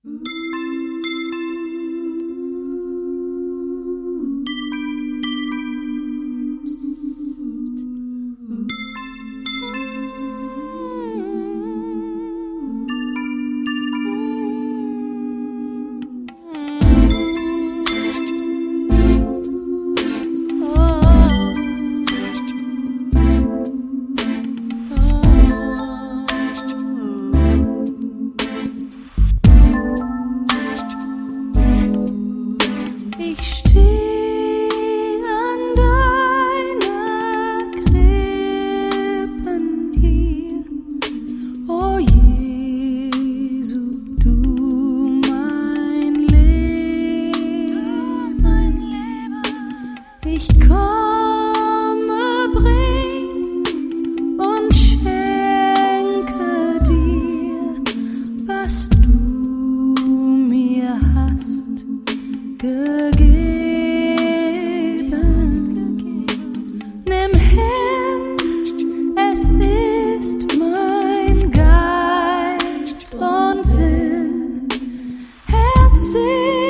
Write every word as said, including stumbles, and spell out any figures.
Ich komme, bring und schenke dir, was du mir hast gegeben. Nimm hin, es ist mein Geist und Sinn, Herz, Sinn.